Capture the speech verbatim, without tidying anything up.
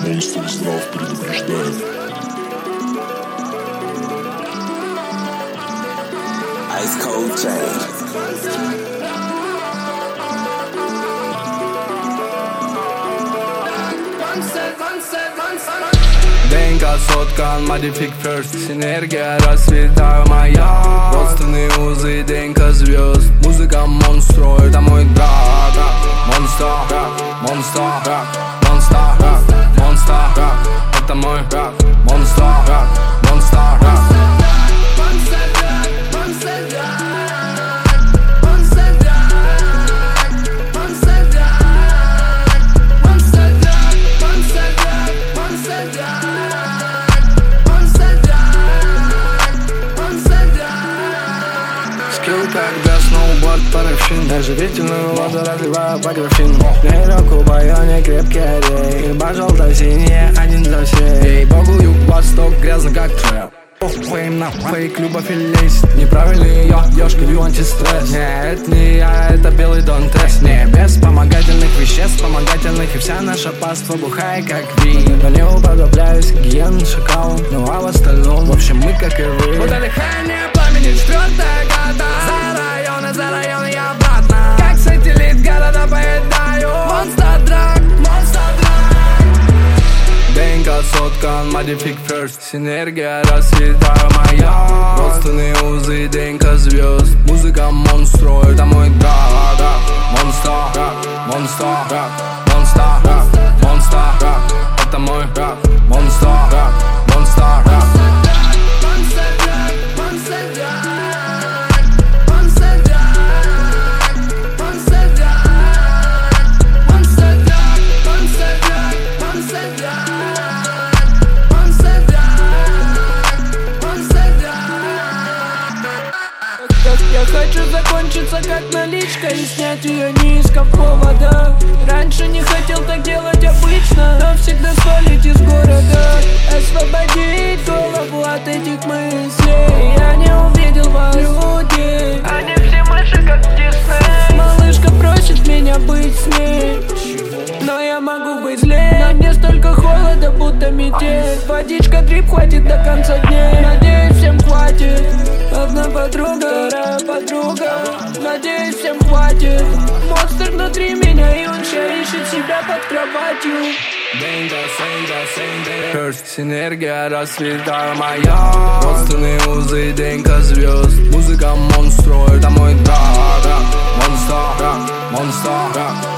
монстр здрав предупреждает. Ice Cold Chain. ДНК соткан, Modific First. Синергия расцветаю моя. Родственные узы, ДНК звезд. Музыка монстр, это мой брат. Монстр, монстр, монстр, монстр. Это мой брат. Монстр, монстр. Когда сноуборд паровщин, оживительную воду разливаю по графину. Не руку бою, не крепкий орей. Ирба желто-синяя, один за всех. Ей богу, юг, восток, грязно как трэп. Фейм на фейк, любовь и лезть. Неправильный ее, ёшка, лью антистресс. Не, это не я, это белый Дон Тесс. Не, без вспомогательных веществ, вспомогательных. И вся наша паства бухая как вин. Но не уподобляюсь гиен, шакалам. Ну а в остальном, в общем, мы как и вы. Вот это дыхание пламени, четвертая года. За районы, за районы и обратно. Как сателлит города поедаю. Монстр драк, монстр драк. ДНК соткан, Modific First. Синергия расцветаю моя. Родственные узы, ДНК звезд. Музыка монстр, это мой брат. Монстр, монстр, монстр, монстр. Это мой брат. Монстр, монстр. Я хочу закончиться как наличка и снять ее не из повода. Раньше не хотел так делать обычно, но всегда свалить из города. Освободить голову от этих мыслей. Я не увидел вас, люди. Они все мыши как в Дисней. Малышка просит меня быть с ней, но я могу быть злей. На мне столько холода, будто метель. Водичка дрип хватит до конца дней. Надеюсь, всем хватит. Одна подруга, вторая подруга. Надеюсь, всем хватит. Монстр внутри меня, и он ще ищет себя под кроватью. First, синергия расцветаю моя. Родственные узы, ДНК звезд. Музыка монстр, это мой брат. Монстр, монстр.